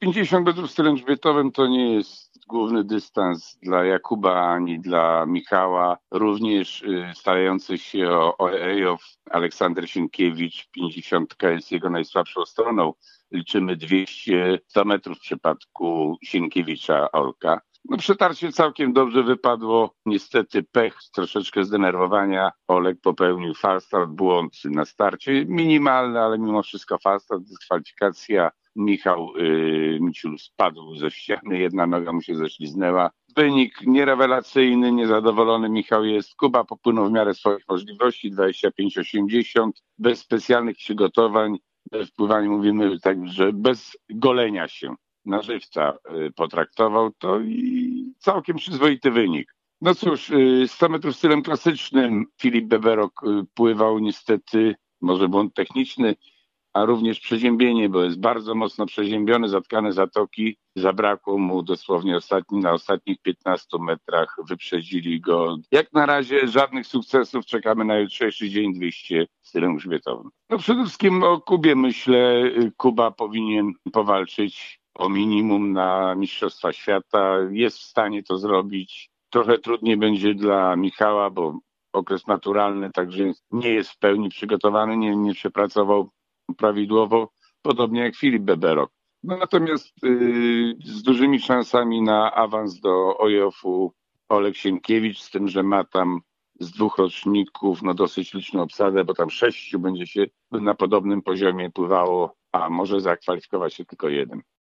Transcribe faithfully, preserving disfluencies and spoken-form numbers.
pięćdziesiąt metrów stylem grzbietowym to nie jest główny dystans dla Jakuba ani dla Michała. Również y, starający się o, o Ejow Aleksander Sienkiewicz, pięćdziesiątka jest jego najsłabszą stroną. Liczymy dwieście sto metrów w przypadku Sienkiewicza Olka. No przetarcie całkiem dobrze wypadło. Niestety pech, troszeczkę zdenerwowania. Olek popełnił falstart, błąd na starcie. Minimalny, ale mimo wszystko falstart, dyskwalifikacja. Michał yy, Miciul spadł ze ściany, jedna noga mu się ześliznęła. Wynik nierewelacyjny, niezadowolony Michał jest. Kuba popłynął w miarę swoich możliwości, dwadzieścia pięć osiemdziesiąt, bez specjalnych przygotowań, bez wpływania, mówimy tak, że bez golenia się. Na żywca y, potraktował to i całkiem przyzwoity wynik. No cóż, y, sto metrów stylem klasycznym Filip Beberok y, pływał niestety, może błąd techniczny, a również przeziębienie, bo jest bardzo mocno przeziębiony, zatkane zatoki. Zabrakło mu dosłownie ostatni, na ostatnich piętnastu metrach, wyprzedzili go. Jak na razie żadnych sukcesów, czekamy na jutrzejszy dzień dwieście stylem grzbietowym. No przede wszystkim o Kubie myślę, Kuba powinien powalczyć o minimum na Mistrzostwa Świata. Jest w stanie to zrobić. Trochę trudniej będzie dla Michała, bo okres naturalny, także nie jest w pełni przygotowany, nie, nie przepracował prawidłowo, podobnie jak Filip Beberok. No natomiast yy, z dużymi szansami na awans do O J F-u Olek Sienkiewicz, z tym, że ma tam z dwóch roczników no dosyć liczną obsadę, bo tam sześciu będzie się na podobnym poziomie pływało, a może zakwalifikować się tylko jeden.